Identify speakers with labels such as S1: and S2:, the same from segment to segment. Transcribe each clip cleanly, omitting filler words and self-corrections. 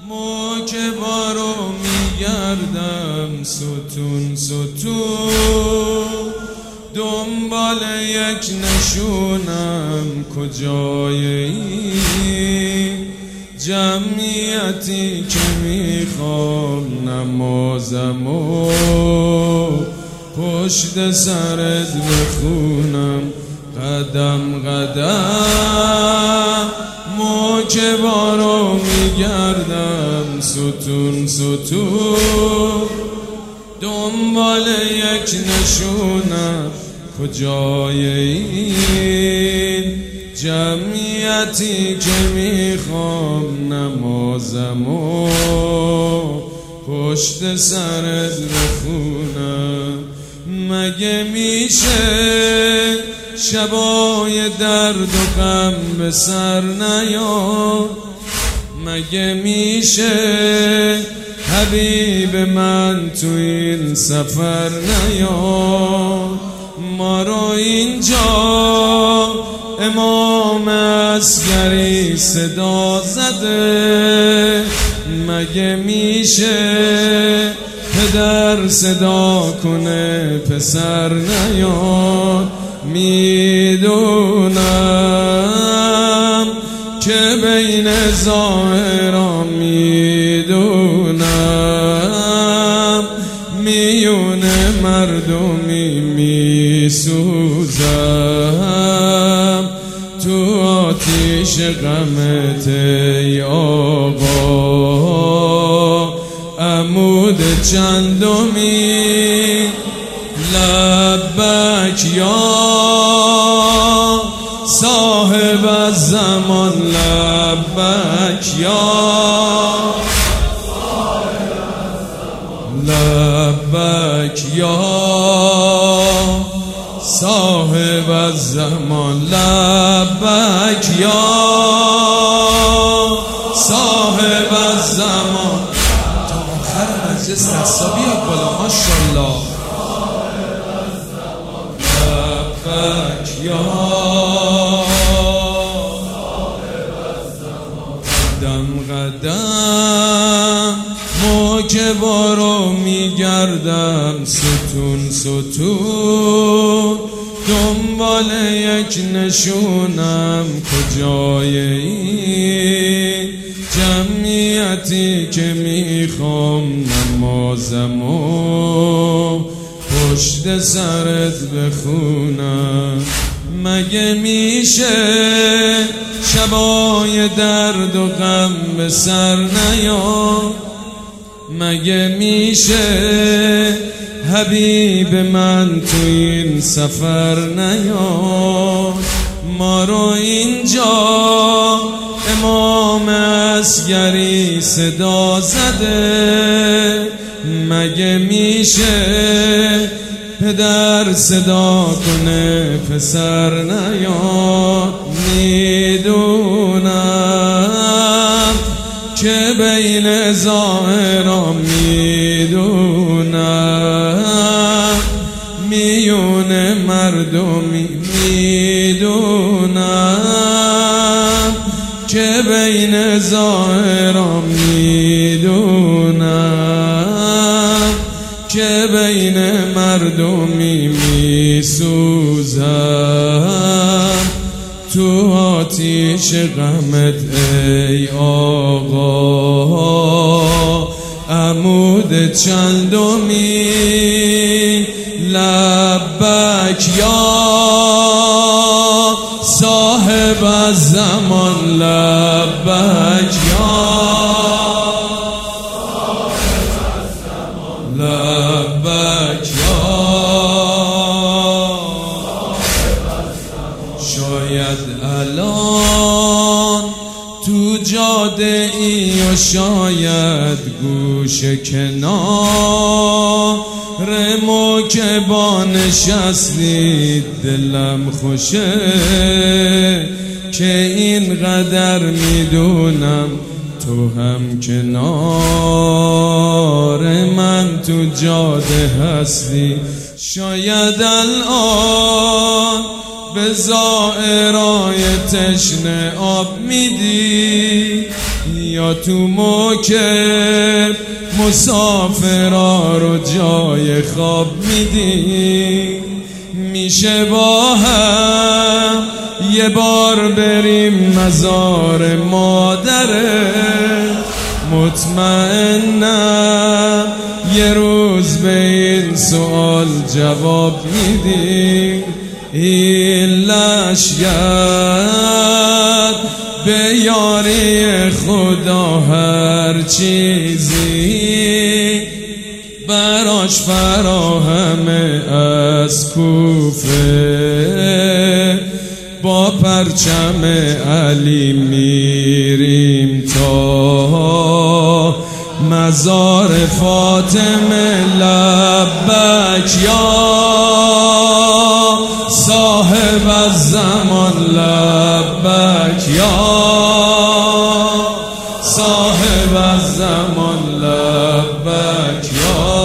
S1: موکبارو میگردم ستون ستون، دنبال یک نشونم کجای این جمعیتی که میخوام نمازمو پشت سرت بخونم قدم قدم. موکبارو میگردم ستون ستون، دنبال یک نشونم کجای این جمعیتی که میخوام نمازمو پشت سرت بخونم. مگه میشه شبای درد و غم به سر نیاد؟ مگه میشه حبیب من تو این سفر نیاد؟ ما رو اینجا امام عسکری صدا زده، مگه میشه پدر صدا کنه پسر نیاد؟ میدونم که بین ظاهران میدونم میون مردمی میسوزم تو آتیش غمت ای آقا عمود چندمی. لبک یا صاحب الزمان، لبک یا لبک یا صاحب الزمان، لبک یا صاحب الزمان. تا آخر مجلس دستا بیاد بالا ماشاءالله. لبک یا قدم قدم، موکبارو میگردم ستون ستون، دنبال یک نشونم کجای این جمعیتی که میخوام نمازمو پشت سرت بخونم. مگه میشه شبای درد و غم به سر نیاد؟ مگه میشه حبیب من تو این سفر نیاد؟ ما رو اینجا امام عسکری صدا زده، مگه میشه پدر صدا کنه پسر نیاد؟ میدونم که بین ظاهران میدونم میون مردمی میدونم که بین ظاهران میدونم که بین مردمی میسوزم تو آتیش غمت ای آقا عمود چندمی. لبک یا صاحب الزمان، لبک یا لبک یا شاید الان تو جاده ای و شاید گوش کنار موکبا نشستی، دلم خوشه که اینقدر میدونم تو هم کنار من تو جاده هستی. شاید الان به زائرای تشنه آب میدی، یا تو موکب مسافرها رو جای خواب میدی؟ میشه با هم یه بار بریم مزار مادره؟ مطمئنم یه روز به این سوال جواب میدی. این لشگر به یاری خدا هر چیزی براش فراهمه. از کوفه با پرچم علی میریم تا مزار فاطمه. لبک یا صاحب الزمان، لبک یا صاحب الزمان، لبک یا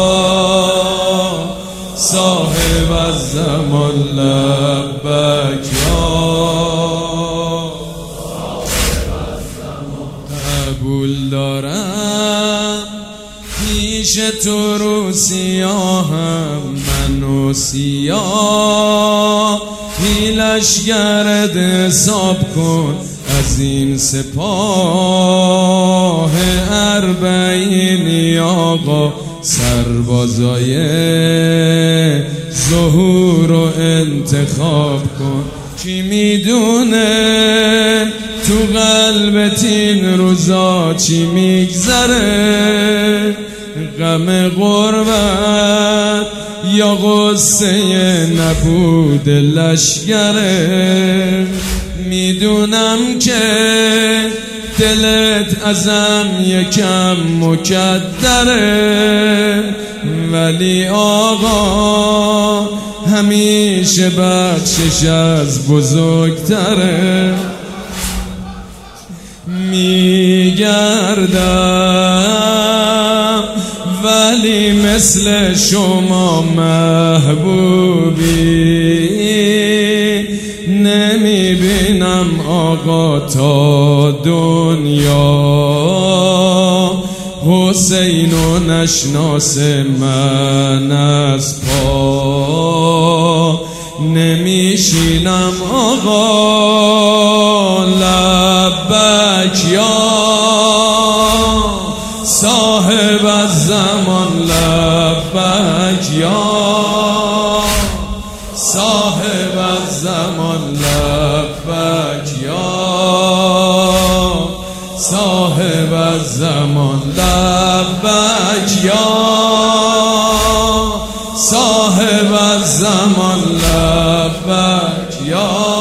S1: صاحب الزمان، لبک یا قبول دارم پیش تو رو سیاهم من و سیاهی لشگرت حساب کن از این سپاه اربعینی آقا. سربازای ظهور رو انتخاب کن. کی میدونه تو قلبت این روزا چی میگذره؟ غم غربت یا غصه نبود لشگره؟ میدونم که دلت ازم یکم مکدره، ولی آقا همیشه بخشش از بزرگتره. میگردم ولی مثل شما محبوبی نمیبینم آقا تا دنیا. حسین و نشناس من از پا نمیشینم آقا. لبک یا صاحب الزمان، لبک یا صاحب الزمان، لبک یا صاحب الزمان، لبک یا صاحب الزمان، لبک یا